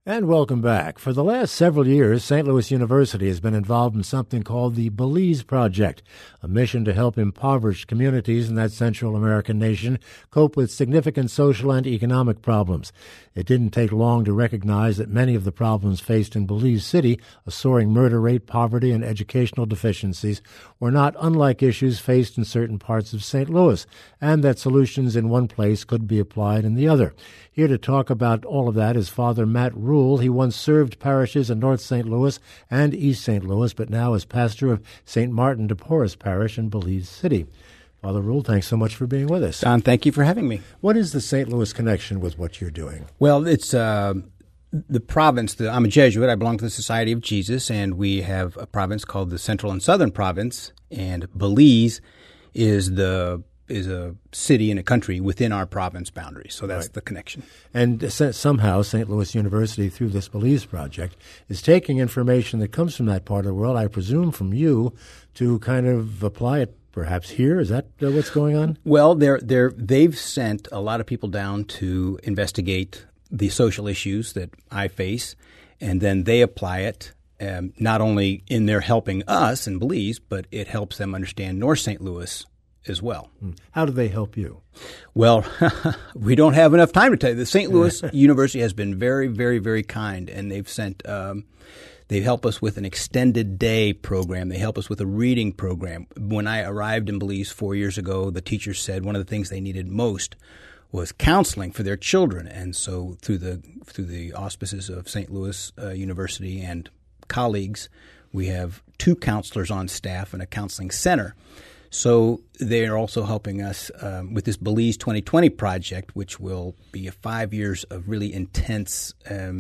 And welcome back. For the last several years, St. Louis University has been involved in something called the Belize Project, a mission to help impoverished communities in that Central American nation cope with significant social and economic problems. It didn't take long to recognize that many of the problems faced in Belize City, a soaring murder rate, poverty, and educational deficiencies, were not unlike issues faced in certain parts of St. Louis, and that solutions in one place could be applied in the other. Here to talk about all of that is Father Matt Rule. He once served parishes in North St. Louis and East St. Louis, but now is pastor of St. Martin de Porres Parish in Belize City. Father Rule, thanks so much for being with us. Don, thank you for having me. What is the St. Louis connection with what you're doing? Well, it's the province. I'm a Jesuit. I belong to the Society of Jesus, and we have a province called the Central and Southern Province, and Belize is a city and a country within our province boundaries. So that's right. The connection. And somehow St. Louis University, through this Belize project, is taking information that comes from that part of the world, I presume from you, to kind of apply it perhaps here. Is that what's going on? Well, they've sent a lot of people down to investigate the social issues that I face, and then they apply it not only in their helping us in Belize, but it helps them understand North St. Louis as well. How do they help you? Well, we don't have enough time to tell you. The St. Louis University has been very, very, very kind, and they've sent they help us with an extended day program. They help us with a reading program. When I arrived in Belize 4 years ago, the teachers said one of the things they needed most was counseling for their children, and so through the auspices of St. Louis University and colleagues, we have 2 counselors on staff and a counseling center. So they are also helping us with this Belize 2020 project, which will be 5 years of really intense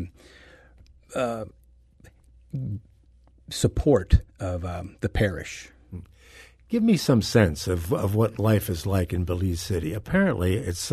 support of the parish. Give me some sense of what life is like in Belize City. Apparently, it's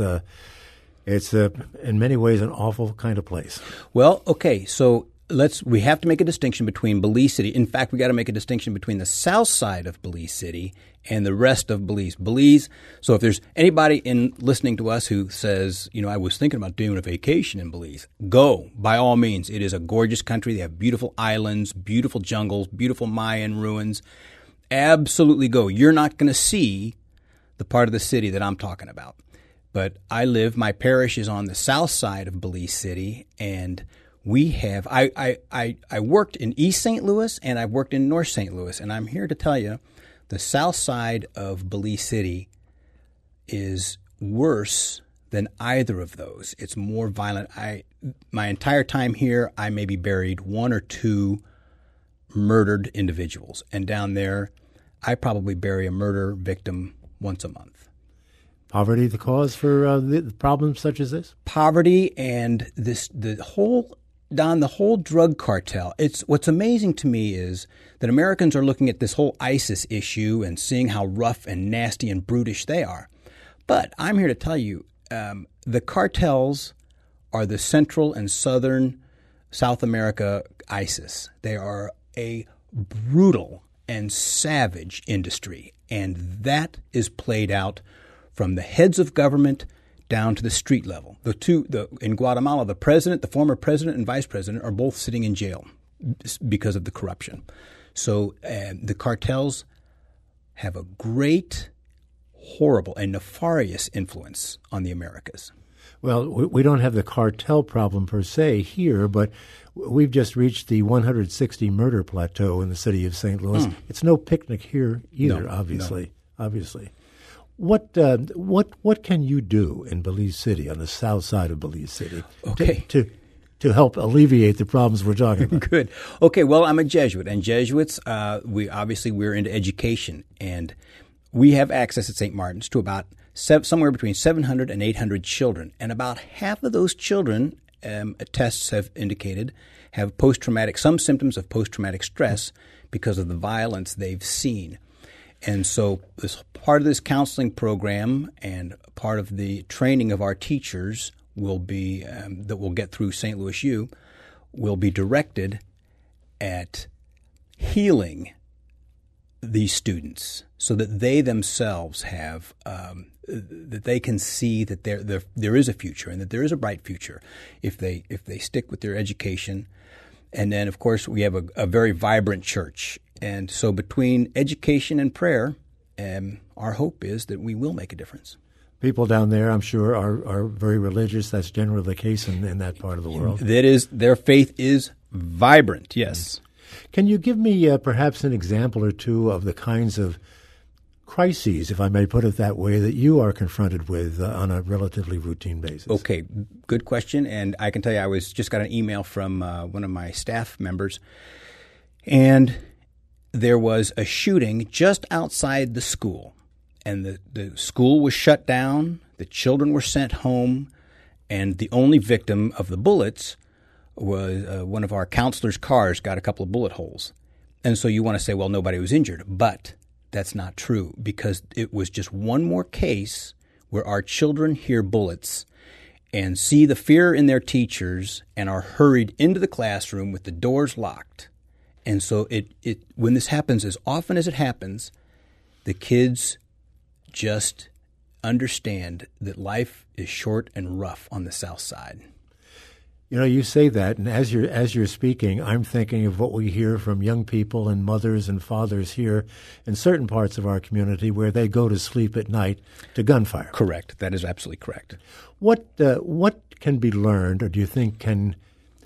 in many ways an awful kind of place. Well, okay, so we have to make a distinction between Belize City. In fact, we got to make a distinction between the south side of Belize City and the rest of Belize. So if there's anybody listening to us who says, I was thinking about doing a vacation in Belize, go, by all means. It is a gorgeous country. They have beautiful islands, beautiful jungles, beautiful Mayan ruins. Absolutely go. You're not going to see the part of the city that I'm talking about. But my parish is on the south side of Belize City, and we have, I worked in East St. Louis and I've worked in North St. Louis, and I'm here to tell you the south side of Belize City is worse than either of those. It's more violent. My entire time here, I maybe buried 1 or 2 murdered individuals, and down there, I probably bury a murder victim once a month. Poverty the cause for the problems such as this? Poverty and the whole drug cartel. What's amazing to me is that Americans are looking at this whole ISIS issue and seeing how rough and nasty and brutish they are. But I'm here to tell you, the cartels are the Central and Southern South America ISIS. They are a brutal and savage industry, and that is played out from the heads of government down to the street level. In Guatemala, the former president and vice president are both sitting in jail because of the corruption. So the cartels have a great, horrible, and nefarious influence on the Americas. Well, we don't have the cartel problem per se here, but we've just reached the 160 murder plateau in the city of St. Louis. It's no picnic here either, obviously. What can you do in Belize City, on the south side of Belize City, to help alleviate the problems we're talking about? Good. Okay, well, I'm a Jesuit, and Jesuits, we're into education, and we have access at St. Martin's to about somewhere between 700 and 800 children, and about half of those children, tests have indicated, have some symptoms of post-traumatic stress because of the violence they've seen. And so part of this counseling program and part of the training of our teachers will be that we'll get through St. Louis U will be directed at healing these students so that they themselves have that they can see that there is a future and that there is a bright future if they stick with their education. And then, of course, we have a very vibrant church. And so between education and prayer, our hope is that we will make a difference. People down there, I'm sure, are very religious. That's generally the case in that part of the world. That is, their faith is vibrant, yes. Can you give me perhaps an example or two of the kinds of crises, if I may put it that way, that you are confronted with on a relatively routine basis? Okay, good question. And I can tell you I just got an email from one of my staff members, and there was a shooting just outside the school. And the school was shut down, the children were sent home, and the only victim of the bullets was one of our counselors' cars got a couple of bullet holes. And so you want to say, well, nobody was injured. But that's not true, because it was just one more case where our children hear bullets and see the fear in their teachers and are hurried into the classroom with the doors locked. And so when this happens, as often as it happens, the kids just understand that life is short and rough on the South Side. You know, you say that, and as you're speaking, I'm thinking of what we hear from young people and mothers and fathers here in certain parts of our community where they go to sleep at night to gunfire. Correct. That is absolutely correct. What can be learned, or do you think can?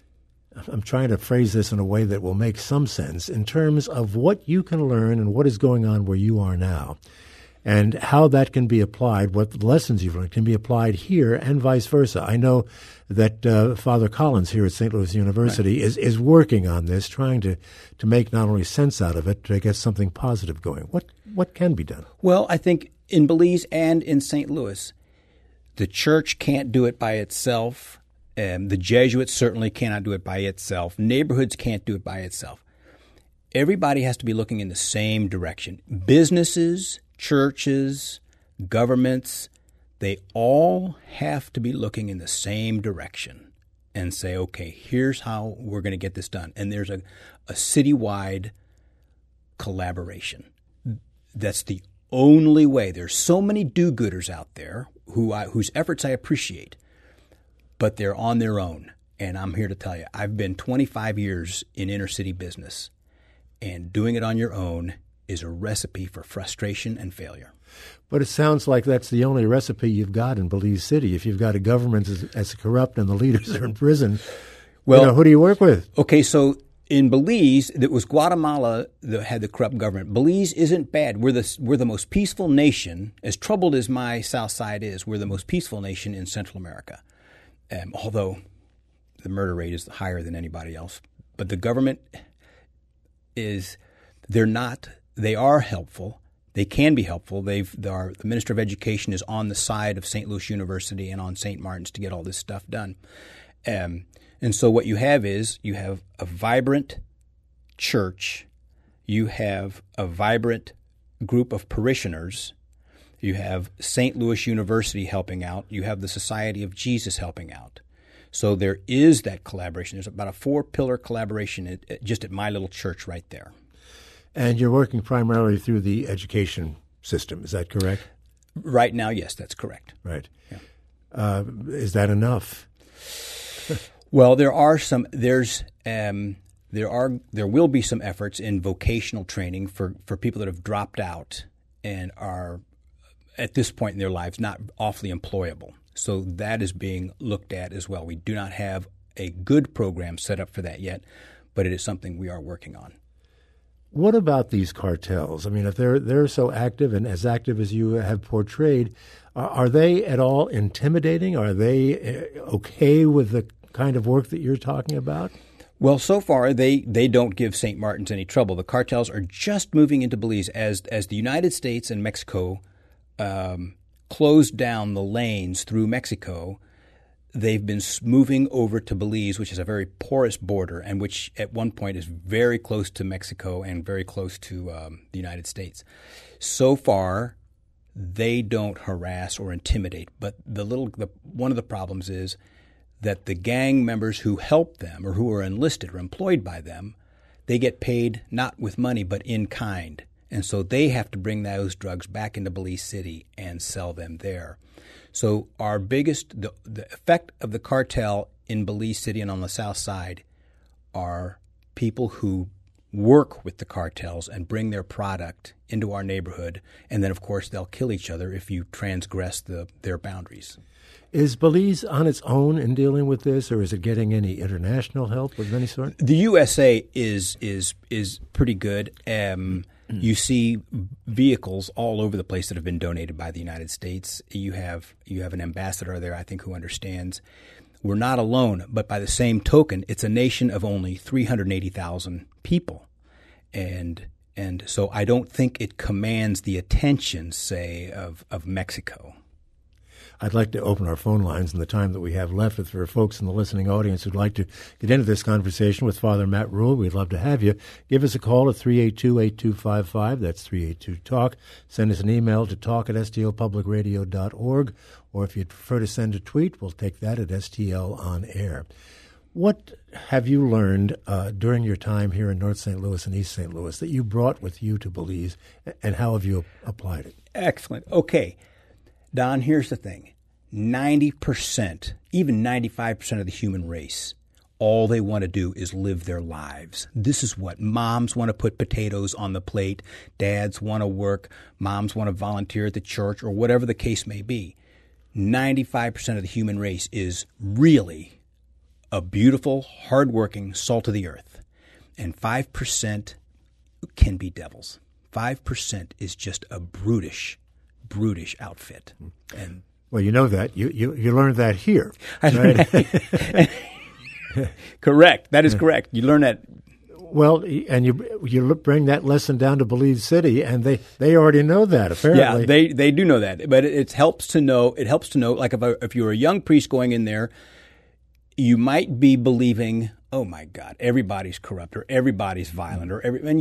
I'm trying to phrase this in a way that will make some sense in terms of what you can learn and what is going on where you are now, and how that can be applied, what lessons you've learned can be applied here and vice versa. I know that Father Collins here at St. Louis University is working on this, trying to make not only sense out of it, to get something positive going. What can be done? Well, I think in Belize and in St. Louis, the church can't do it by itself. The Jesuits certainly cannot do it by itself. Neighborhoods can't do it by itself. Everybody has to be looking in the same direction. Businesses, churches, governments, they all have to be looking in the same direction and say, okay, here's how we're going to get this done. And there's a citywide collaboration. That's the only way. There's so many do-gooders out there whose efforts I appreciate, but they're on their own. And I'm here to tell you, I've been 25 years in inner city business, and doing it on your own is a recipe for frustration and failure. But it sounds like that's the only recipe you've got in Belize City. If you've got a government as corrupt and the leaders are in prison, well, who do you work with? Okay, so in Belize, it was Guatemala that had the corrupt government. Belize isn't bad. We're the most peaceful nation. As troubled as my South Side is, we're the most peaceful nation in Central America, although the murder rate is higher than anybody else. But the government they are helpful. They can be helpful. The Minister of Education is on the side of St. Louis University and on St. Martin's to get all this stuff done. And so what you have is you have a vibrant church. You have a vibrant group of parishioners. You have St. Louis University helping out. You have the Society of Jesus helping out. So there is that collaboration. There's about a 4-pillar collaboration just at my little church right there. And you're working primarily through the education system. Is that correct? Right now, yes, that's correct. Right. Yeah. Is that enough? Well, there will be some efforts in vocational training for people that have dropped out and are at this point in their lives not awfully employable. So that is being looked at as well. We do not have a good program set up for that yet, but it is something we are working on. What about these cartels? I mean, if they're so active and as active as you have portrayed, are they at all intimidating? Are they okay with the kind of work that you're talking about? Well, so far they don't give St. Martin's any trouble. The cartels are just moving into Belize as the United States and Mexico closed down the lanes through Mexico. They've been moving over to Belize, which is a very porous border and which at one point is very close to Mexico and very close to the United States. So far, they don't harass or intimidate. But one of the problems is that the gang members who help them or who are enlisted or employed by them, they get paid not with money but in kind. And so they have to bring those drugs back into Belize City and sell them there. So our biggest, the effect of the cartel in Belize City and on the south side are people who work with the cartels and bring their product into our neighborhood. And then, of course, they'll kill each other if you transgress their boundaries. Is Belize on its own in dealing with this, or is it getting any international help of any sort? The USA is pretty good. You see vehicles all over the place that have been donated by the United States. You have an ambassador there, I think, who understands. We're not alone, but by the same token, it's a nation of only 380,000 people. And so I don't think it commands the attention, say, of Mexico. I'd like to open our phone lines in the time that we have left. If there are folks in the listening audience who'd like to get into this conversation with Father Matt Rule, we'd love to have you. Give us a call at 382-8255. That's 382-TALK. Send us an email to talk@stlpublicradio.org. Or if you'd prefer to send a tweet, we'll take that at STL On Air. What have you learned during your time here in North St. Louis and East St. Louis that you brought with you to Belize, and how have you applied it? Excellent. Okay. Don, here's the thing. 90%, even 95% of the human race, all they want to do is live their lives. This is what moms want to put potatoes on the plate, dads want to work, moms want to volunteer at the church, or whatever the case may be. 95% of the human race is really a beautiful, hardworking, salt of the earth. And 5% can be devils. 5% is just a brutish outfit. And well, you know that. You learned that here. I learned that. Correct. That is correct. You learn that. Well, and you bring that lesson down to Belize City, and they already know that, apparently. Yeah, they do know that. But it helps to know, like if you're a young priest going in there, you might be believing, oh my God, everybody's corrupt or everybody's violent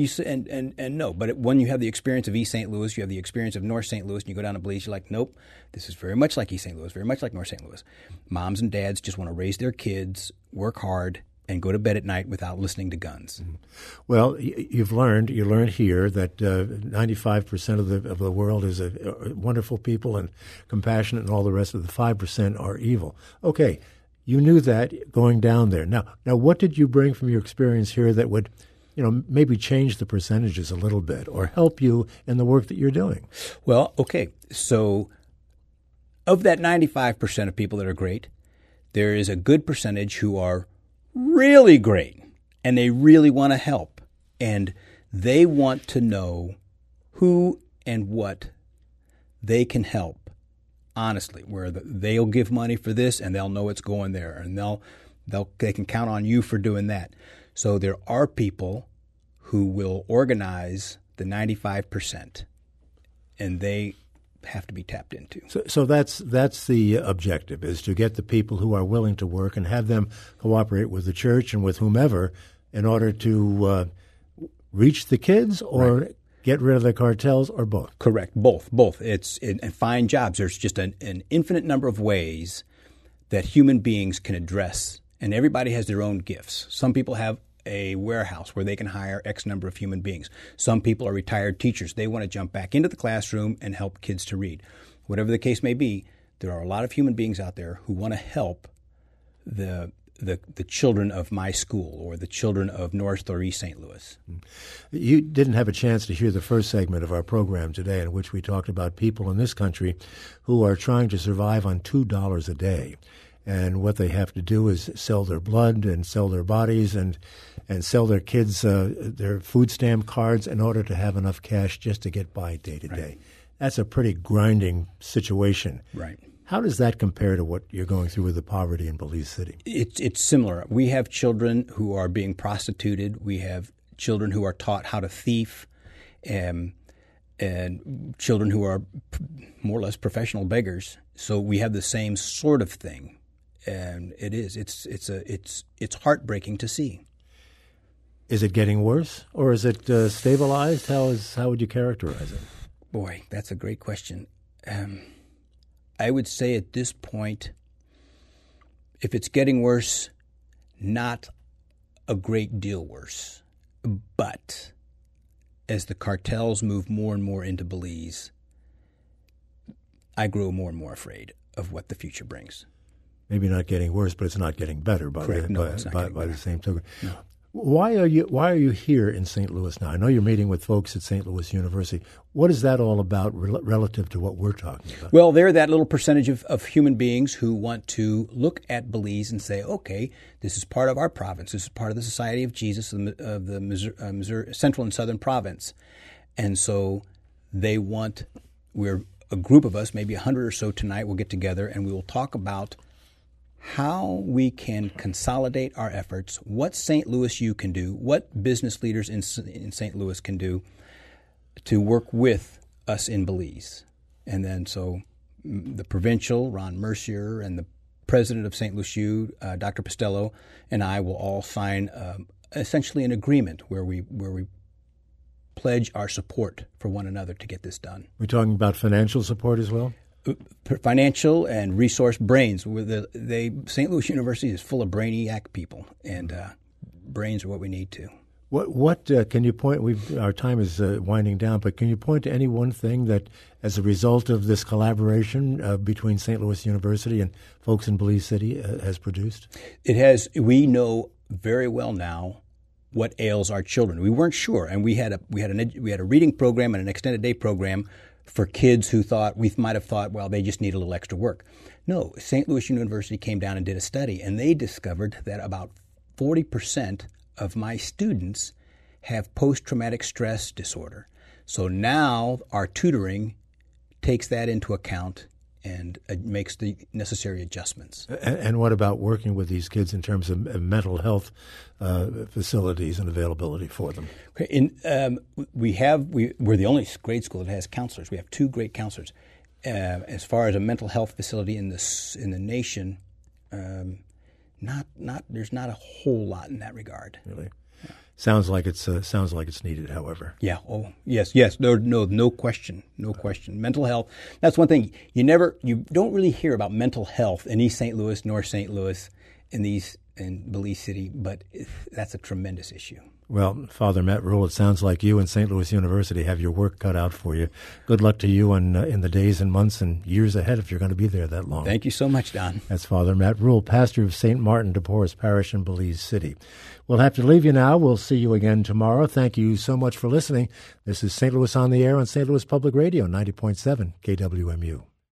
and no. But when you have the experience of East St. Louis, you have the experience of North St. Louis, and you go down to Belize, you're like, nope, this is very much like East St. Louis, very much like North St. Louis. Moms and dads just want to raise their kids, work hard, and go to bed at night without listening to guns. Well, you learned here that 95% of the world is wonderful people and compassionate, and all the rest of the 5% are evil. Okay. You knew that going down there. Now, what did you bring from your experience here that would, maybe change the percentages a little bit or help you in the work that you're doing? Well, okay. So of that 95% of people that are great, there is a good percentage who are really great, and they really want to help. And they want to know who and what they can help. Honestly, where they'll give money for this and they'll know it's going there, and they can count on you for doing that. So there are people who will organize the 95%, and they have to be tapped into. So that's the objective, is to get the people who are willing to work and have them cooperate with the church and with whomever in order to reach the kids or right. Get rid of the cartels, or both? Correct. Both. And find jobs. There's just an infinite number of ways that human beings can address, and everybody has their own gifts. Some people have a warehouse where they can hire X number of human beings. Some people are retired teachers. They want to jump back into the classroom and help kids to read. Whatever the case may be, there are a lot of human beings out there who want to help the children of my school or the children of North or East St. Louis. You didn't have a chance to hear the first segment of our program today, in which we talked about people in this country who are trying to survive on $2 a day. And what they have to do is sell their blood and sell their bodies and sell their kids their food stamp cards in order to have enough cash just to get by day to day. That's a pretty grinding situation. Right. How does that compare to what you're going through with the poverty in Belize City? It's similar. We have children who are being prostituted. We have children who are taught how to thief, and children who are more or less professional beggars. So we have the same sort of thing, and it's heartbreaking to see. Is it getting worse, or is it stabilized? How would you characterize it? Boy, that's a great question. I would say at this point, if it's getting worse, not a great deal worse. But as the cartels move more and more into Belize, I grow more and more afraid of what the future brings. Maybe not getting worse, but it's not getting better by the same token. No. Why are you here in St. Louis now? I know you're meeting with folks at St. Louis University. What is that all about relative to what we're talking about? Well, they're that little percentage of human beings who want to look at Belize and say, okay, this is part of our province. This is part of the Society of Jesus of the Missouri, Central and Southern Province. And so we're a group of us, maybe 100 or so tonight, will get together and we will talk about how we can consolidate our efforts, what St. Louis U can do, what business leaders in St. Louis can do to work with us in Belize. And then so the provincial, Ron Mercier, and the president of St. Louis U, Dr. Postello, and I will all sign essentially an agreement where we pledge our support for one another to get this done. We're talking about financial support as well? Financial and resource brains. St. Louis University is full of brainiac people, and brains are what we need to. What can you point? Our time is winding down, but can you point to any one thing that, as a result of this collaboration between St. Louis University and folks in Belize City, has produced? It has. We know very well now what ails our children. We weren't sure, and we had a reading program and an extended day program for kids who might have thought, well, they just need a little extra work. No, St. Louis University came down and did a study, and they discovered that about 40% of my students have post-traumatic stress disorder. So now our tutoring takes that into account and makes the necessary adjustments. And what about working with these kids in terms of mental health facilities and availability for them? We're the only grade school that has counselors. We have 2 great counselors. As far as a mental health facility in the nation, there's not a whole lot in that regard. Really. Sounds like it's needed, however. Yeah. Oh, yes. No question. Mental health. That's one thing you don't really hear about mental health in East St. Louis, North St. Louis, in Belize City, but that's a tremendous issue. Well, Father Matt Rule, it sounds like you and St. Louis University have your work cut out for you. Good luck to you in the days and months and years ahead if you're going to be there that long. Thank you so much, Don. That's Father Matt Rule, pastor of St. Martin de Porres Parish in Belize City. We'll have to leave you now. We'll see you again tomorrow. Thank you so much for listening. This is St. Louis on the Air on St. Louis Public Radio, 90.7 KWMU.